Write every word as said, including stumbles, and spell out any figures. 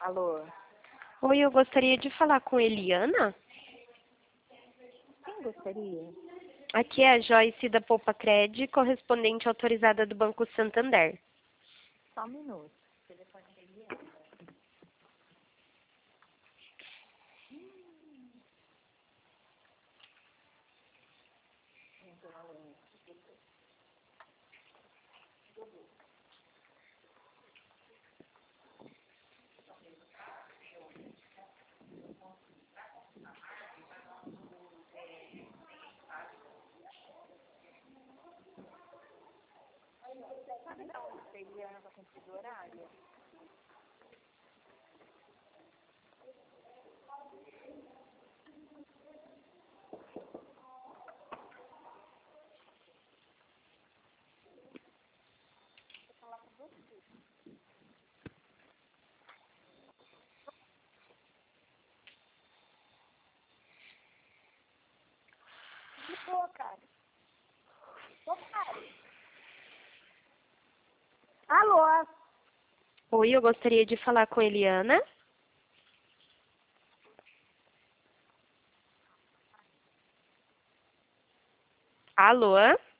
Alô? Oi, eu gostaria de falar com Eliana. Quem gostaria? Aqui é a Joyce da Poupa Cred, correspondente autorizada do Banco Santander. Só um minuto. Telefone da Eliana. Sabe da onde a Eliana vai cumprir o horário? Boa, cara. Boa, cara. Alô? Oi, eu gostaria de falar com Eliana. Alô?